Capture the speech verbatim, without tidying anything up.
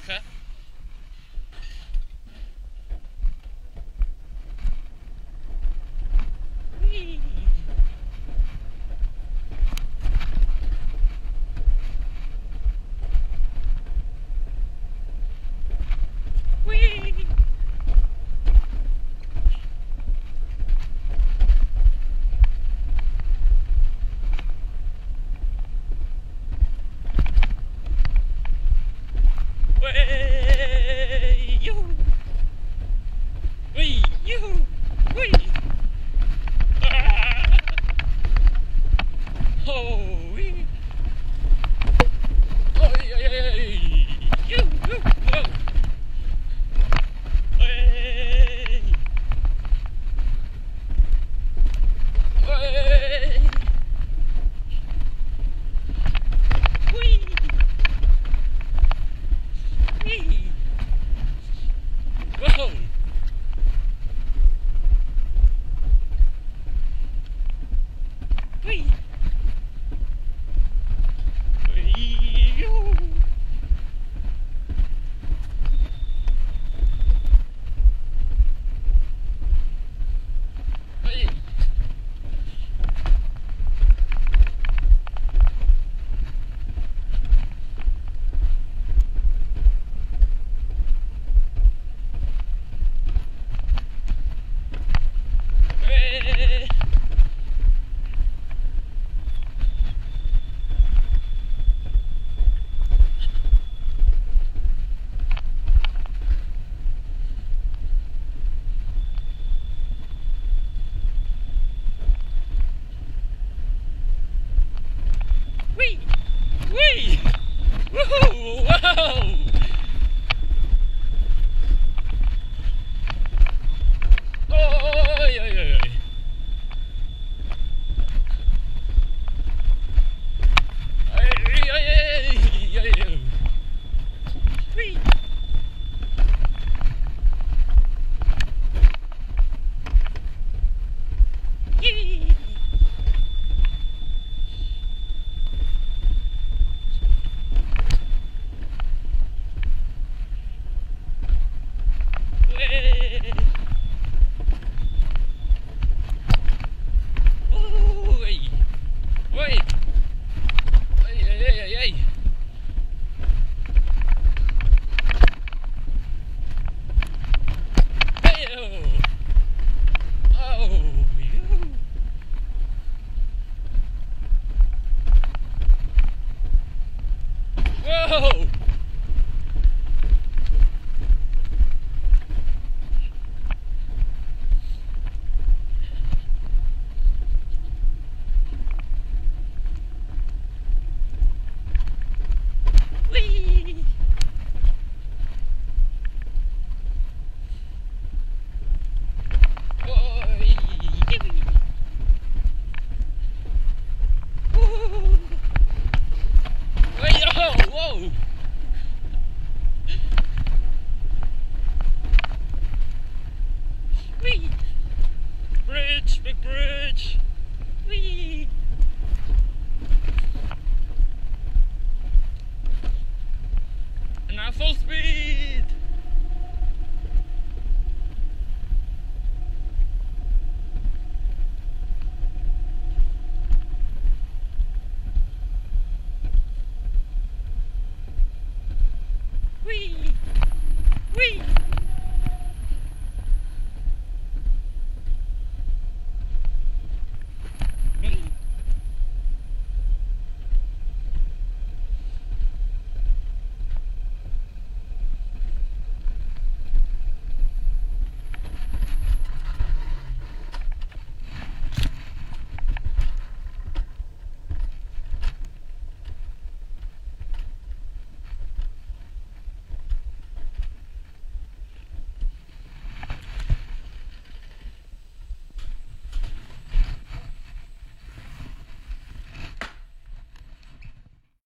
shortcut. Whee! Whee! Way, yoo, wee, yoo, wee. Ah. Oh, wee. Oh, yeah, yeah, yeah. Yoo, yoo, whoa. Way, way. Wee. Wee. Whoa! Wee! Wee! Yoo! Wee! Wee! Wee! Woohoo! Wow! Oh, yeah, yeah, yeah. Ay, ay, ay, ay, ay. Wee! Yee! Way! Ooh, ay. Wait! Ay, ay, ay, ay, ay. Hey-o. Oh, you. Whoa! Whee! Oy, yippee. Woo! Wait, oh, whoa! Whee! Bridge, big bridge! Whee! And now full speed! Whee! Whee!